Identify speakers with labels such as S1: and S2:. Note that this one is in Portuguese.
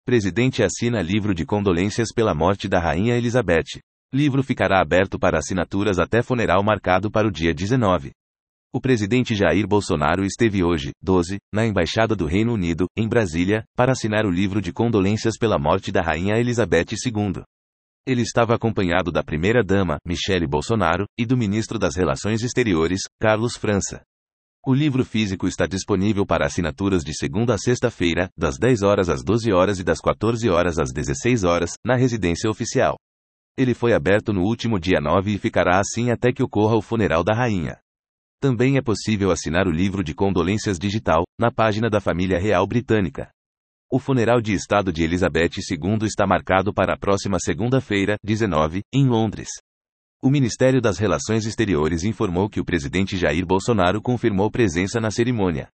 S1: Presidente assina livro de condolências pela morte da Rainha Elizabeth. Livro ficará aberto para assinaturas até funeral marcado para o dia 19. O presidente Jair Bolsonaro esteve hoje, 12, na Embaixada do Reino Unido, em Brasília, para assinar o livro de condolências pela morte da Rainha Elizabeth II. Ele estava acompanhado da primeira-dama, Michele Bolsonaro, e do ministro das Relações Exteriores, Carlos França. O livro físico está disponível para assinaturas de segunda a sexta-feira, das 10 horas às 12 horas e das 14 horas às 16 horas, na residência oficial. Ele foi aberto no último dia 9 e ficará assim até que ocorra o funeral da rainha. Também é possível assinar o livro de condolências digital, na página da família real britânica. O funeral de estado de Elizabeth II está marcado para a próxima segunda-feira, 19, em Londres. O Ministério das Relações Exteriores informou que o presidente Jair Bolsonaro confirmou presença na cerimônia.